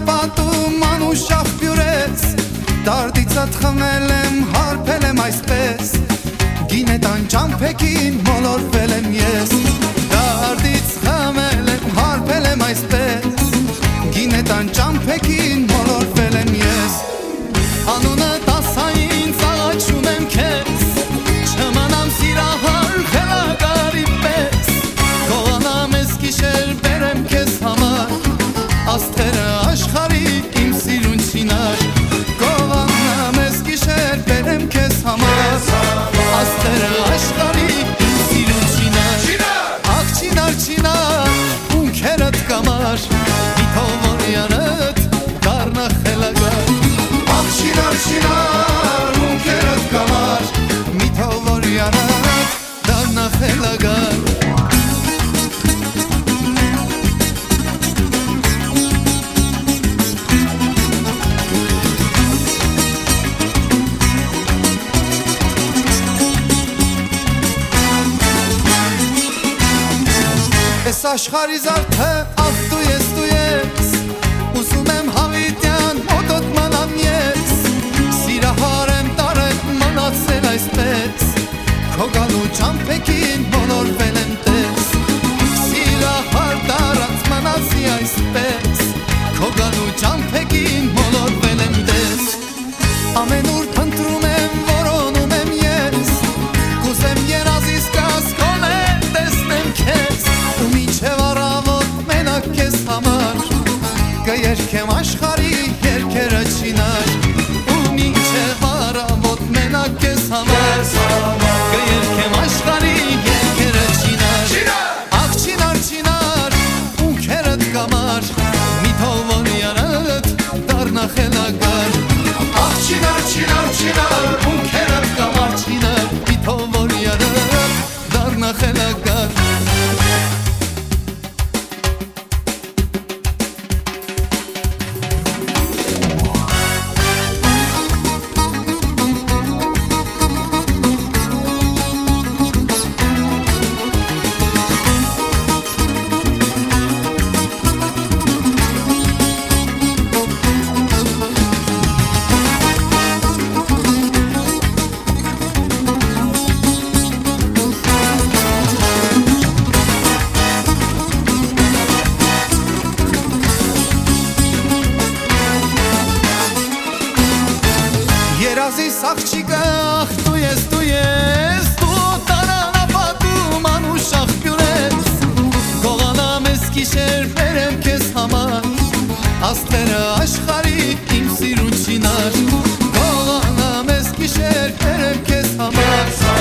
անապատում անուշ աղբյուր ես, դարդիցատ խմել եմ, հարբել եմ այսպես, գինետան ճամփեքին մոլորվել եմ ես, դարդից խմել եմ, հարբել եմ այսպես, գինետան ճամփեքին մոլորվել եմ ես, անունը տասային ծաղաչում եմ քեզ, չմանամ սիրահար խելագարի պես, գողանամ ես գիշեր բերեմ քեզ համար, աստղերը աշխարի իմ սիրուն չինար, գողանամ ես գիշեր բերեմ քեզ համար, աստղերը աշխարի իմ սիրուն չինար, աղ չինար չինար, ունքերդ կամար, իթովորյանդ դառնա խելագար, աղ չինար չինար, ունքերդ կամար, միթովորյանդ դառնա խելագար. Ես աշխարի զարդը աղ դու ես, ուզում եմ հավիտյան մոտոտ մանամ ես, սիրահար եմ տարել մնացել այսպես, քո գալու ճամփեքին մոլորվել եմ տես, սիրահար տարած մնացի այսպես, քո գալու ճամփեքին մոլորվել եմ տես, ամենուր փնտրում եմ, որոնում եմ ես, կուզեմ երազիս կասկոն է տեսնեմ քեզ, ու մինչև առավոտ մենակ քեզ համար, կերքեմ աշխարի երգերը չինար, ու մինչև առավոտ մենակ քեզ համար, կերքեմ աշխարի երգերը չինար, աղ չինար չինար, ունքերդ կամար, միթովորյանդ դառնա խելագար, աղ չինար չինար չինար, ունքերդ կամար չինար, միթովորյանդ դառնա խելագար. Երազիս աղջիկը աղ դու ես, դու տարանապատում անուշ աղբյուր ես, գողանամ ես գիշեր բերեմ քեզ համար, աստղերը աշխարի իմ սիրուն չինար, գողանամ ես գիշեր բերեմ քեզ համար,